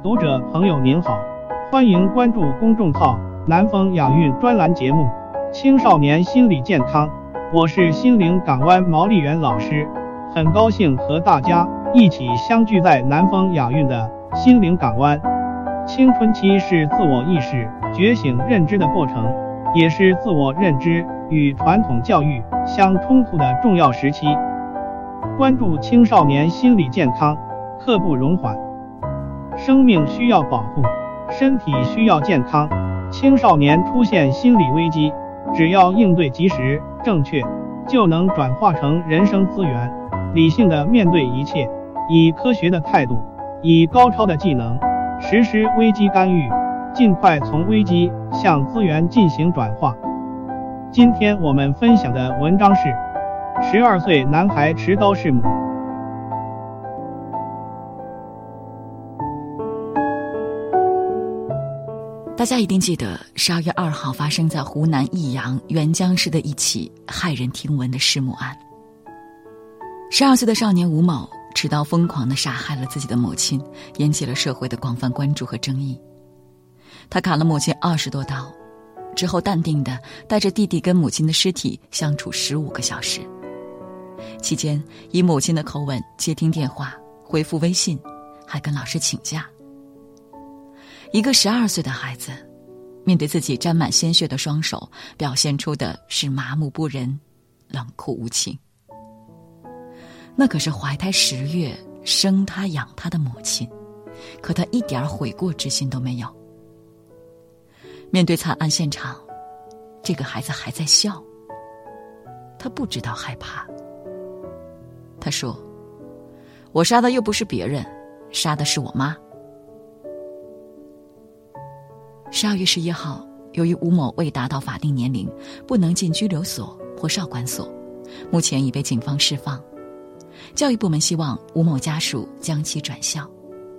读者朋友您好，欢迎关注公众号南风养育专栏节目青少年心理健康，我是心灵港湾毛利元老师，很高兴和大家一起相聚在南风养育的心灵港湾。青春期是自我意识觉醒认知的过程，也是自我认知与传统教育相冲突的重要时期。关注青少年心理健康，刻不容缓。生命需要保护，身体需要健康。青少年出现心理危机，只要应对及时、正确，就能转化成人生资源，理性的面对一切，以科学的态度，以高超的技能，实施危机干预，尽快从危机向资源进行转化。今天我们分享的文章是12岁男孩持刀弑母。 大家一定记得12月2号发生在湖南益阳沅江市的一起骇人听闻的弑母案。12岁的少年吴某持刀疯狂地杀害了自己的母亲，引起了社会的广泛关注和争议。他砍了母亲20多刀，之后淡定地带着弟弟跟母亲的尸体相处15个小时，期间以母亲的口吻接听电话、回复微信，还跟老师请假。一个12岁的孩子面对自己沾满鲜血的双手，表现出的是麻木不仁、冷酷无情。那可是怀胎10月生他养他的母亲，可他一点悔过之心都没有。面对惨案现场，这个孩子还在笑，他不知道害怕。他说：“我杀的又不是别人，杀的是我妈。”12月11号，由于吴某未达到法定年龄，不能进拘留所或少管所，目前已被警方释放。教育部门希望吴某家属将其转校。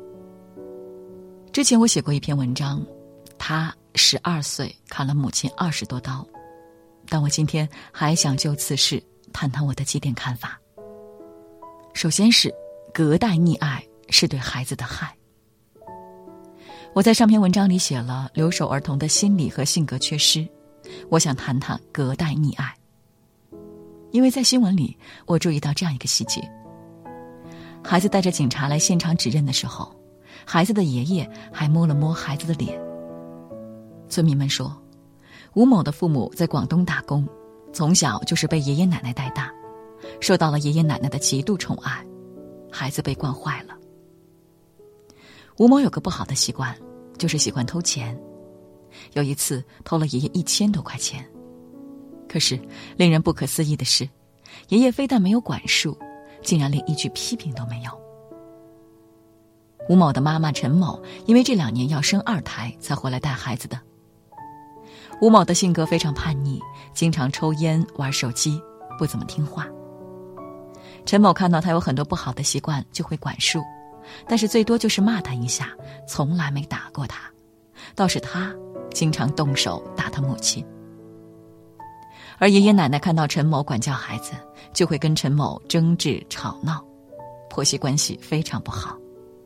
之前我写过一篇文章，他12岁砍了母亲20多刀，但我今天还想就此事谈谈我的几点看法。首先是隔代溺爱是对孩子的害。我在上篇文章里写了留守儿童的心理和性格缺失，我想谈谈隔代溺爱。因为在新闻里我注意到这样一个细节，孩子带着警察来现场指认的时候，孩子的爷爷还摸了摸孩子的脸。村民们说，吴某的父母在广东打工，从小就是被爷爷奶奶带大，受到了爷爷奶奶的极度宠爱，孩子被惯坏了。吴某有个不好的习惯，就是喜欢偷钱。有一次偷了爷爷1000多块钱，可是令人不可思议的是，爷爷非但没有管束，竟然连一句批评都没有。吴某的妈妈陈某因为这2年要生2胎才回来带孩子的。吴某的性格非常叛逆，经常抽烟玩手机，不怎么听话。陈某看到他有很多不好的习惯就会管束，但是最多就是骂他一下，从来没打过他，倒是他经常动手打他母亲。而爷爷奶奶看到陈某管教孩子，就会跟陈某争执吵闹，婆媳关系非常不好。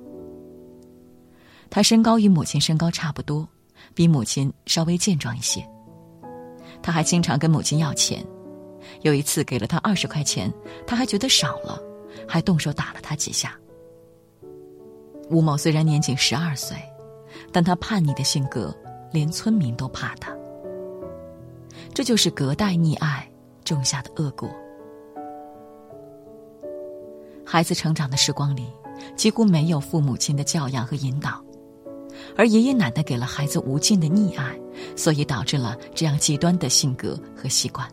他身高与母亲身高差不多，比母亲稍微健壮一些。他还经常跟母亲要钱，有一次给了他20块钱，他还觉得少了，还动手打了他几下。吴某虽然年仅12岁，但他叛逆的性格连村民都怕他。这就是隔代溺爱种下的恶果。孩子成长的时光里，几乎没有父母亲的教养和引导，而爷爷奶奶给了孩子无尽的溺爱，所以导致了这样极端的性格和习惯。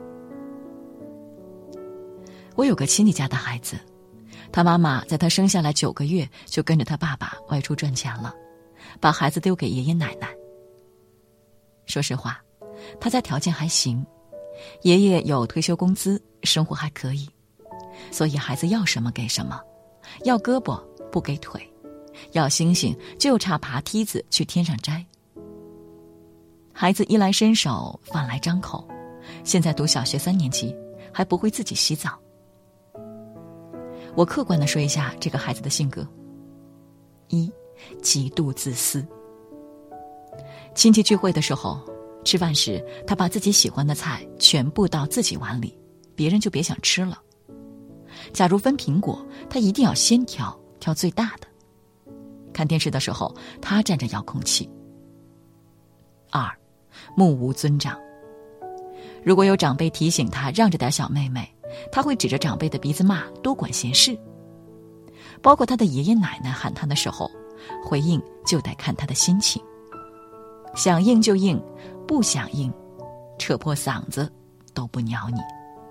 我有个亲戚家的孩子，他妈妈在他生下来9个月就跟着他爸爸外出赚钱了，把孩子丢给爷爷奶奶。说实话，他家条件还行，爷爷有退休工资，生活还可以，所以孩子要什么给什么，要胳膊不给腿，要星星就差爬梯子去天上摘。孩子衣来伸手饭来张口，现在读小学3年级，还不会自己洗澡。我客观地说一下这个孩子的性格：1. 极度自私。亲戚聚会的时候，吃饭时他把自己喜欢的菜全部倒自己碗里，别人就别想吃了。假如分苹果，他一定要先挑最大的。看电视的时候，他占着遥控器。2. 目无尊长。如果有长辈提醒他让着点小妹妹，他会指着长辈的鼻子骂多管闲事。包括他的爷爷奶奶喊他的时候，回应就得看他的心情，想应就应，不想应，扯破嗓子都不鸟你。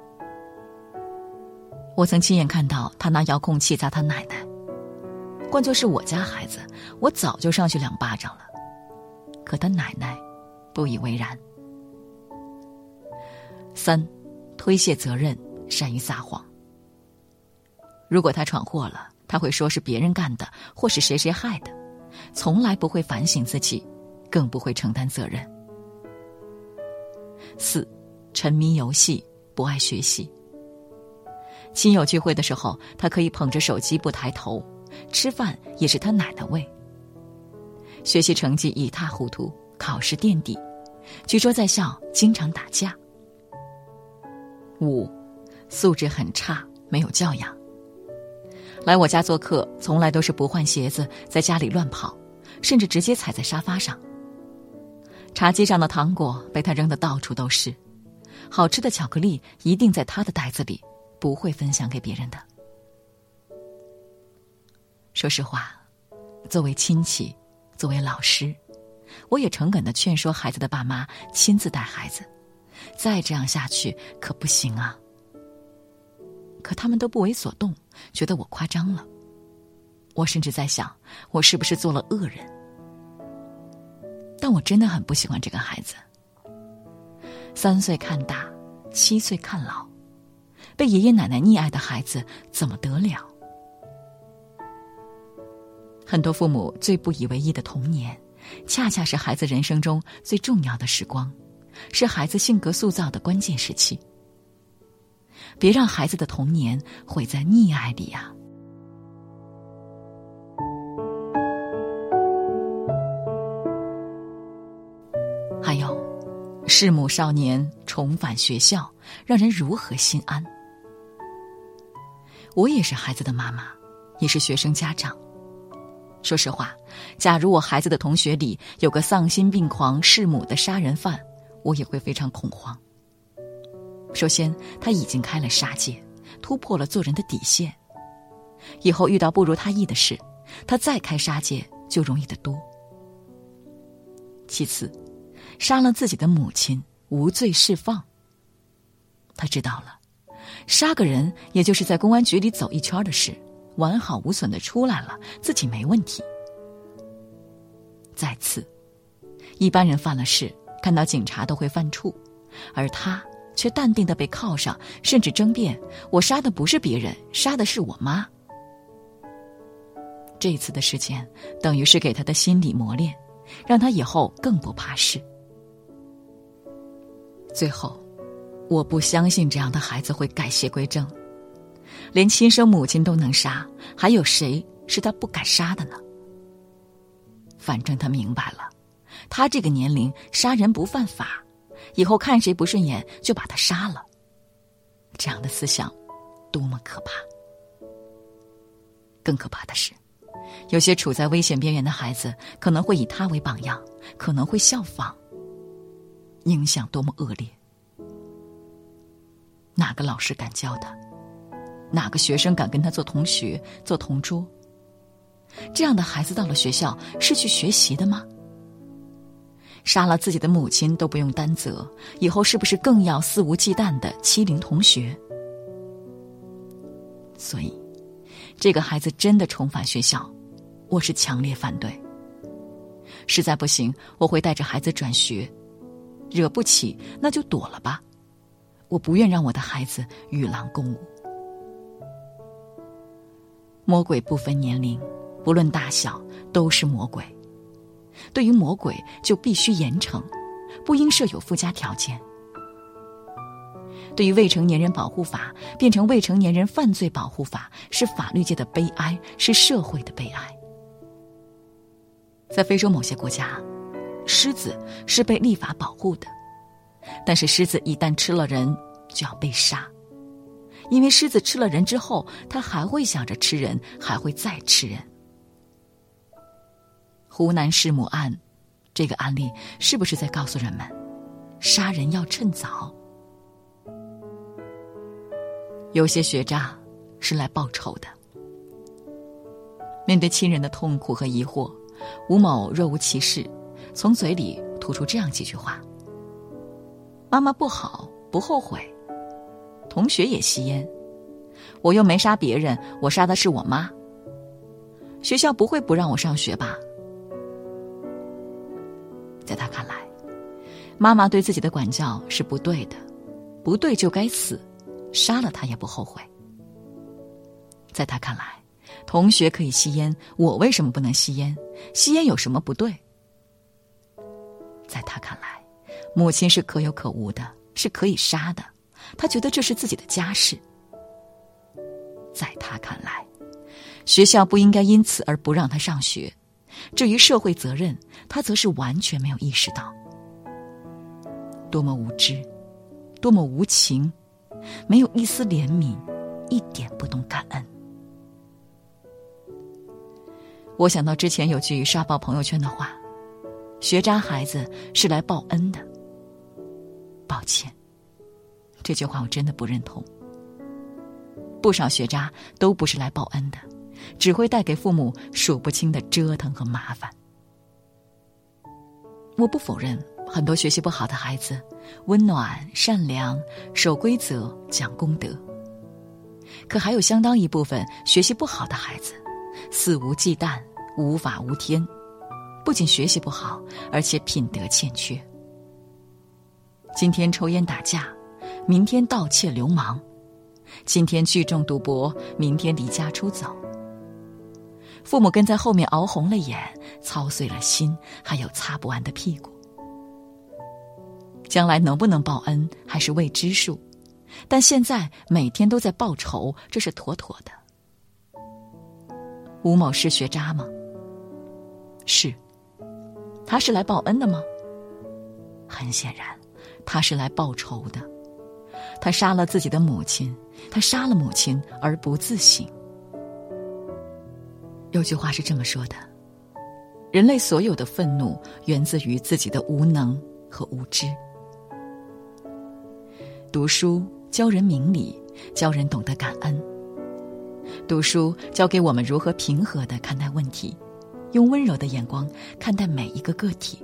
我曾亲眼看到他拿遥控器砸他奶奶，换作是我家孩子，我早就上去2巴掌了。可他奶奶不以为然。3. 推卸责任，善于撒谎。如果他闯祸了，他会说是别人干的，或是谁谁害的，从来不会反省自己，更不会承担责任。4. 沉迷游戏，不爱学习。亲友聚会的时候，他可以捧着手机不抬头，吃饭也是他奶奶喂。学习成绩一塌糊涂，考试垫底，据说在校经常打架。5. 素质很差，没有教养。来我家做客，从来都是不换鞋子，在家里乱跑，甚至直接踩在沙发上。茶几上的糖果被他扔得到处都是，好吃的巧克力一定在他的袋子里，不会分享给别人的。说实话，作为亲戚，作为老师，我也诚恳地劝说孩子的爸妈亲自带孩子，再这样下去可不行啊。可他们都不为所动，觉得我夸张了。我甚至在想，我是不是做了恶人？但我真的很不喜欢这个孩子。3岁看大，7岁看老，被爷爷奶奶溺爱的孩子怎么得了？很多父母最不以为意的童年，恰恰是孩子人生中最重要的时光，是孩子性格塑造的关键时期。别让孩子的童年毁在溺爱里啊！还有，弑母少年重返学校，让人如何心安？我也是孩子的妈妈，也是学生家长。说实话，假如我孩子的同学里有个丧心病狂弑母的杀人犯，我也会非常恐慌。首先，他已经开了杀戒，突破了做人的底线。以后遇到不如他意的事，他再开杀戒就容易得多。其次，杀了自己的母亲，无罪释放。他知道了，杀个人也就是在公安局里走一圈的事，完好无损的出来了，自己没问题。再次，一般人犯了事，看到警察都会犯怵，而他却淡定地被铐上，甚至争辩我杀的不是别人，杀的是我妈。这一次的事件等于是给他的心理磨练，让他以后更不怕事。最后，我不相信这样的孩子会改邪归正，连亲生母亲都能杀，还有谁是他不敢杀的呢？反正他明白了，他这个年龄杀人不犯法，以后看谁不顺眼就把他杀了，这样的思想多么可怕！更可怕的是，有些处在危险边缘的孩子可能会以他为榜样，可能会效仿，影响多么恶劣！哪个老师敢教他？哪个学生敢跟他做同学、做同桌？这样的孩子到了学校是去学习的吗？杀了自己的母亲都不用担责，以后是不是更要肆无忌惮地欺凌同学？所以，这个孩子真的重返学校，我是强烈反对。实在不行，我会带着孩子转学，惹不起那就躲了吧。我不愿让我的孩子与狼共舞。魔鬼不分年龄，不论大小，都是魔鬼。对于魔鬼就必须严惩，不应设有附加条件。对于未成年人保护法变成未成年人犯罪保护法，是法律界的悲哀，是社会的悲哀。 在非洲某些国家，狮子是被立法保护的，但是狮子一旦吃了人就要被杀，因为狮子吃了人之后，它还会想着吃人，还会再吃人。湖南弑母案这个案例是不是在告诉人们，杀人要趁早？有些学渣是来报仇的。面对亲人的痛苦和疑惑，吴某若无其事，从嘴里吐出这样几句话：妈妈不好，不后悔；同学也吸烟，我又没杀别人，我杀的是我妈；学校不会不让我上学吧？在他看来，妈妈对自己的管教是不对的，不对就该死，杀了他也不后悔。在他看来，同学可以吸烟，我为什么不能吸烟？吸烟有什么不对？在他看来，母亲是可有可无的，是可以杀的，他觉得这是自己的家事。在他看来，学校不应该因此而不让他上学，至于社会责任，他则是完全没有意识到。多么无知，多么无情，没有一丝怜悯，一点不懂感恩。我想到之前有句刷爆朋友圈的话，学渣孩子是来报恩的。抱歉，这句话我真的不认同。不少学渣都不是来报恩的，只会带给父母数不清的折腾和麻烦。我不否认很多学习不好的孩子温暖、善良、守规则、讲公德，可还有相当一部分学习不好的孩子肆无忌惮、无法无天，不仅学习不好，而且品德欠缺。今天抽烟打架，明天盗窃流氓，今天聚众赌博，明天离家出走。父母跟在后面熬红了眼，操碎了心，还有擦不完的屁股。将来能不能报恩还是未知数，但现在每天都在报仇，这是妥妥的。吴某是学渣吗？是。他是来报恩的吗？很显然，他是来报仇的。他杀了自己的母亲，他杀了母亲而不自省。有句话是这么说的：人类所有的愤怒源自于自己的无能和无知。读书教人明理，教人懂得感恩。读书教给我们如何平和地看待问题，用温柔的眼光看待每一个个体。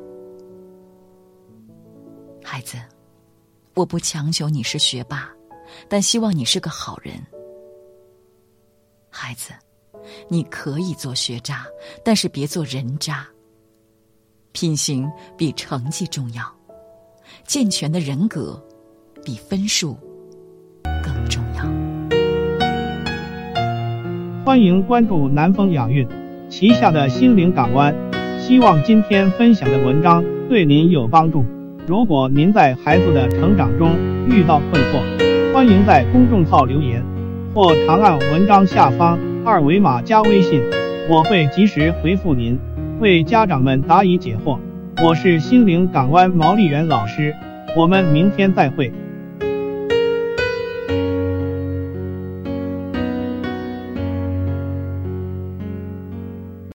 孩子，我不强求你是学霸，但希望你是个好人。孩子，你可以做学渣，但是别做人渣。品行比成绩重要，健全的人格比分数更重要。 欢迎关注南风养育旗下的心灵港湾，希望今天分享的文章对您有帮助。如果您在孩子的成长中遇到困惑，欢迎在公众号留言，或长按文章下方2维码加微信，我会及时回复您，为家长们答疑解惑。我是心灵港湾毛利元老师，我们明天再会。